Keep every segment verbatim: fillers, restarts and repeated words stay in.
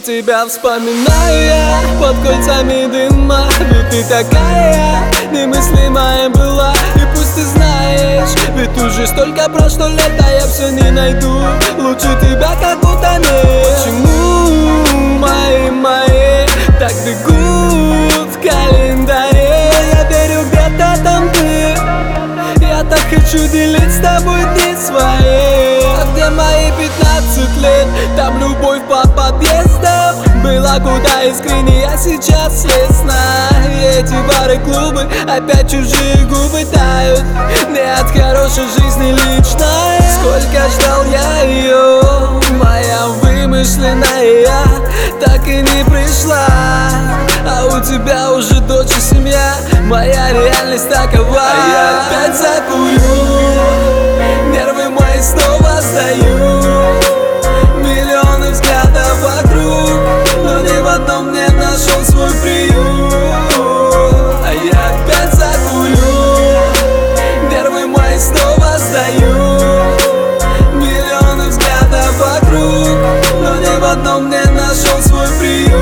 тебя вспоминаю я под кольцами дыма. Ведь ты такая немыслимая была. И пусть ты знаешь, ведь уже столько прошло лет, а я все не найду лучше тебя, как будто нет. Почему мои, мои так бегут в календаре? Я верю, где-то там ты. Я так хочу делить с тобой дни свои. А где мои пятнадцать лет? Там любовь по подъездам была куда искреннее, а сейчас ясно. И эти бары, клубы, опять чужие губы тают. Не от хорошей жизни личной. Сколько ждал я ее, моя вымышленная, так и не пришла. А у тебя уже дочь и семья, моя реальность такова. А я опять закурю, нервы мои снова сдаю. Миллионы взглядов вокруг, но ни в одном не нашел свой приют. А я опять закурю, нервы мои снова сдаю. Миллионы взглядов вокруг, но ни в одном не нашел свой приют.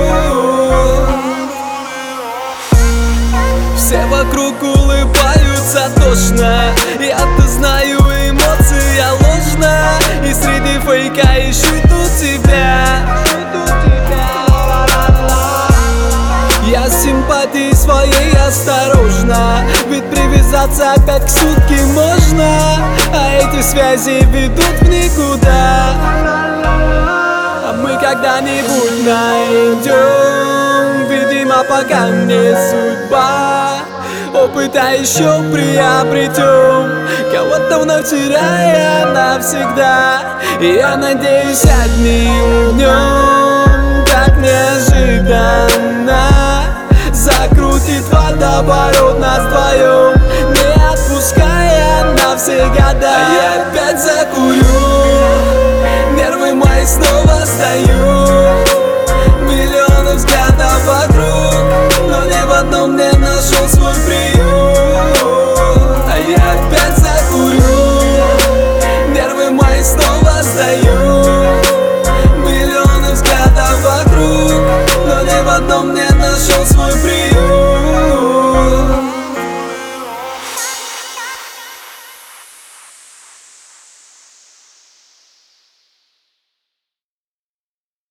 Все вокруг улыбаются тошно, я-то знаю, эмоция ложна. И среди фейка ищу тебя. Я с симпатией своей осторожно, ведь привязаться опять к сутки можно. А эти связи ведут в никуда. А мы когда-нибудь найдем, видимо, пока не судьба. Опыта еще приобретем, кого-то вновь теряя навсегда. И я надеюсь, одним днем так неожиданно закрутит водоворот нас вдвоем, не отпуская на все года. А я опять закурю, нервы мои снова сдаю.